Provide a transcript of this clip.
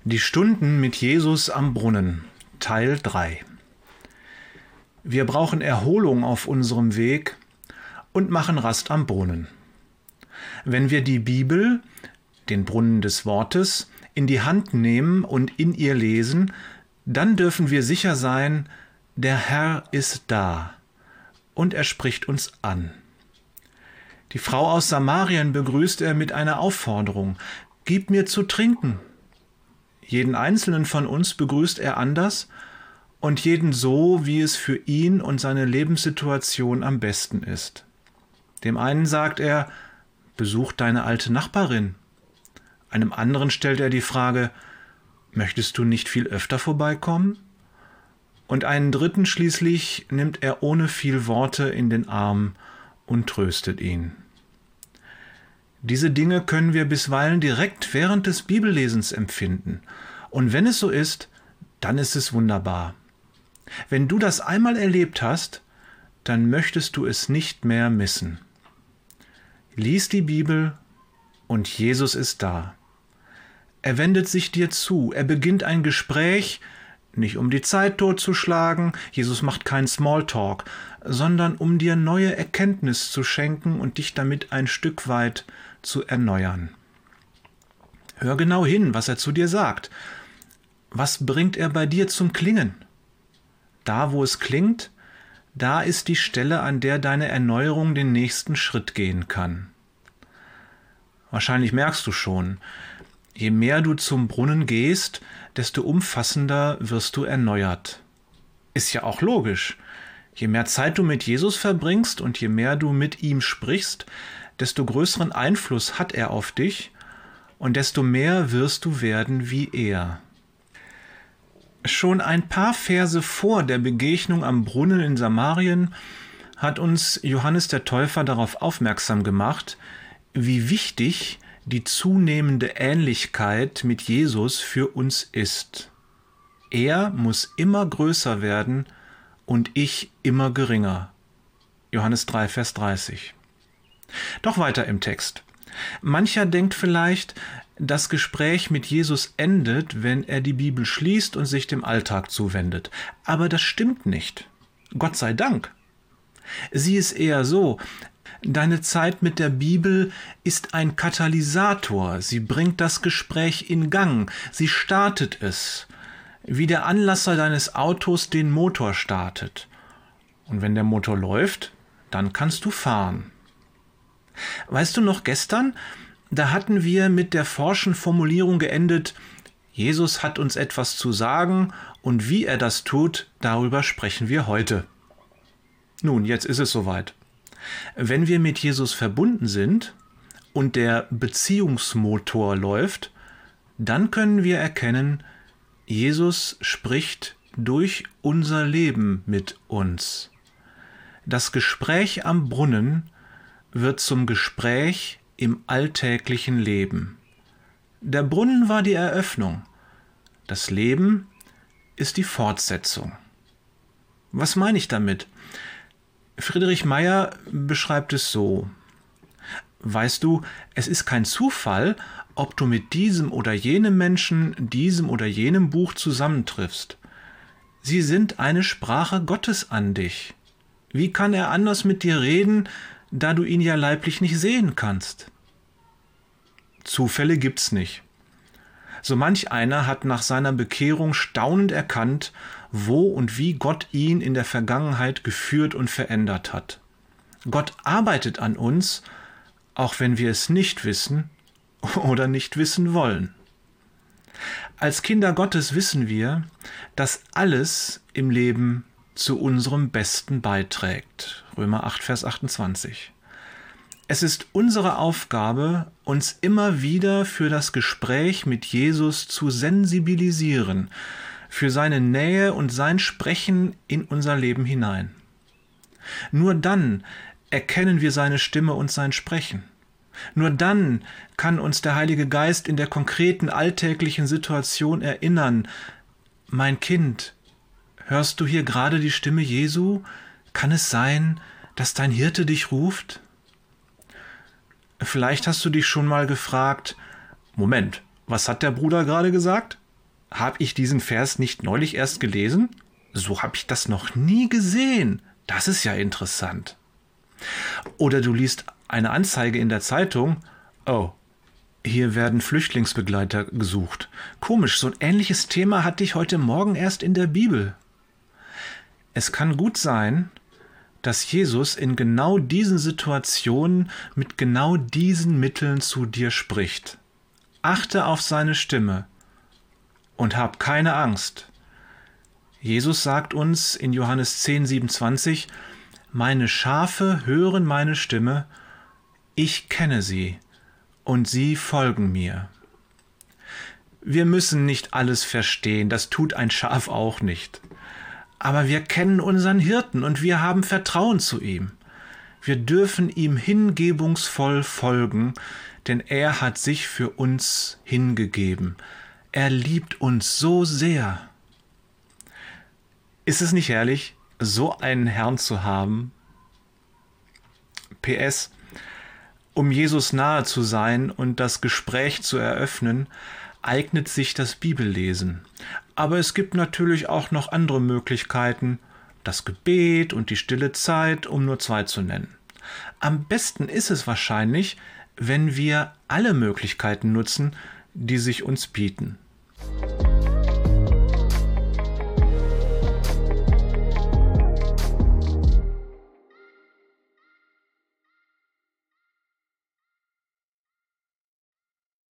Die Stunden mit Jesus am Brunnen, Teil 3. Wir brauchen Erholung auf unserem Weg und machen Rast am Brunnen. Wenn wir die Bibel, den Brunnen des Wortes, in die Hand nehmen und in ihr lesen, dann dürfen wir sicher sein, der Herr ist da und er spricht uns an. Die Frau aus Samarien begrüßt er mit einer Aufforderung: Gib mir zu trinken. Jeden einzelnen von uns begrüßt er anders und jeden so, wie es für ihn und seine Lebenssituation am besten ist. Dem einen sagt er: Besuch deine alte Nachbarin. Einem anderen stellt er die Frage: Möchtest du nicht viel öfter vorbeikommen? Und einen dritten schließlich nimmt er ohne viel Worte in den Arm und tröstet ihn. Diese Dinge können wir bisweilen direkt während des Bibellesens empfinden. Und wenn es so ist, dann ist es wunderbar. Wenn du das einmal erlebt hast, dann möchtest du es nicht mehr missen. Lies die Bibel und Jesus ist da. Er wendet sich dir zu, er beginnt ein Gespräch, nicht um die Zeit totzuschlagen, Jesus macht keinen Smalltalk, sondern um dir neue Erkenntnis zu schenken und dich damit ein Stück weit zu erneuern. Hör genau hin, was er zu dir sagt. Was bringt er bei dir zum Klingen? Da, wo es klingt, da ist die Stelle, an der deine Erneuerung den nächsten Schritt gehen kann. Wahrscheinlich merkst du schon, je mehr du zum Brunnen gehst, desto umfassender wirst du erneuert. Ist ja auch logisch. Je mehr Zeit du mit Jesus verbringst und je mehr du mit ihm sprichst, desto größeren Einfluss hat er auf dich und desto mehr wirst du werden wie er. Schon ein paar Verse vor der Begegnung am Brunnen in Samarien hat uns Johannes der Täufer darauf aufmerksam gemacht, wie wichtig die zunehmende Ähnlichkeit mit Jesus für uns ist. Er muss immer größer werden und ich immer geringer. Johannes 3, Vers 30. Doch weiter im Text. Mancher denkt vielleicht, das Gespräch mit Jesus endet, wenn er die Bibel schließt und sich dem Alltag zuwendet. Aber das stimmt nicht. Gott sei Dank. Sieh es eher so: Deine Zeit mit der Bibel ist ein Katalysator. Sie bringt das Gespräch in Gang. Sie startet es, wie der Anlasser deines Autos den Motor startet. Und wenn der Motor läuft, dann kannst du fahren. Weißt du noch gestern? Da hatten wir mit der forschen Formulierung geendet: Jesus hat uns etwas zu sagen und wie er das tut, darüber sprechen wir heute. Nun, jetzt ist es soweit. Wenn wir mit Jesus verbunden sind und der Beziehungsmotor läuft, dann können wir erkennen, Jesus spricht durch unser Leben mit uns. Das Gespräch am Brunnen wird zum Gespräch im alltäglichen Leben. Der Brunnen war die Eröffnung. Das Leben ist die Fortsetzung. Was meine ich damit? Friedrich Meyer beschreibt es so: Weißt du, es ist kein Zufall, ob du mit diesem oder jenem Menschen, diesem oder jenem Buch zusammentriffst. Sie sind eine Sprache Gottes an dich. Wie kann er anders mit dir reden, da du ihn ja leiblich nicht sehen kannst? Zufälle gibt's nicht. So manch einer hat nach seiner Bekehrung staunend erkannt, wo und wie Gott ihn in der Vergangenheit geführt und verändert hat. Gott arbeitet an uns, auch wenn wir es nicht wissen oder nicht wissen wollen. Als Kinder Gottes wissen wir, dass alles im Leben zu unserem Besten beiträgt. Römer 8, Vers 28. Es ist unsere Aufgabe, uns immer wieder für das Gespräch mit Jesus zu sensibilisieren, für seine Nähe und sein Sprechen in unser Leben hinein. Nur dann erkennen wir seine Stimme und sein Sprechen. Nur dann kann uns der Heilige Geist in der konkreten alltäglichen Situation erinnern: Mein Kind, hörst du hier gerade die Stimme Jesu? Kann es sein, dass dein Hirte dich ruft? Vielleicht hast du dich schon mal gefragt: Moment, was hat der Bruder gerade gesagt? habe ich diesen Vers nicht neulich erst gelesen? So habe ich das noch nie gesehen. Das ist ja interessant. Oder du liest eine Anzeige in der Zeitung. Oh, hier werden Flüchtlingsbegleiter gesucht. Komisch, so ein ähnliches Thema hatte ich heute Morgen erst in der Bibel. Es kann gut sein, dass Jesus in genau diesen Situationen mit genau diesen Mitteln zu dir spricht. Achte auf seine Stimme und hab keine Angst. Jesus sagt uns in Johannes 10,27: Meine Schafe hören meine Stimme, ich kenne sie und sie folgen mir. Wir müssen nicht alles verstehen, das tut ein Schaf auch nicht. Aber wir kennen unseren Hirten und wir haben Vertrauen zu ihm. Wir dürfen ihm hingebungsvoll folgen, denn er hat sich für uns hingegeben. Er liebt uns so sehr. Ist es nicht herrlich, so einen Herrn zu haben? PS: Um Jesus nahe zu sein und das Gespräch zu eröffnen, eignet sich das Bibellesen. Aber es gibt natürlich auch noch andere Möglichkeiten, das Gebet und die stille Zeit, um nur 2 zu nennen. Am besten ist es wahrscheinlich, wenn wir alle Möglichkeiten nutzen, die sich uns bieten.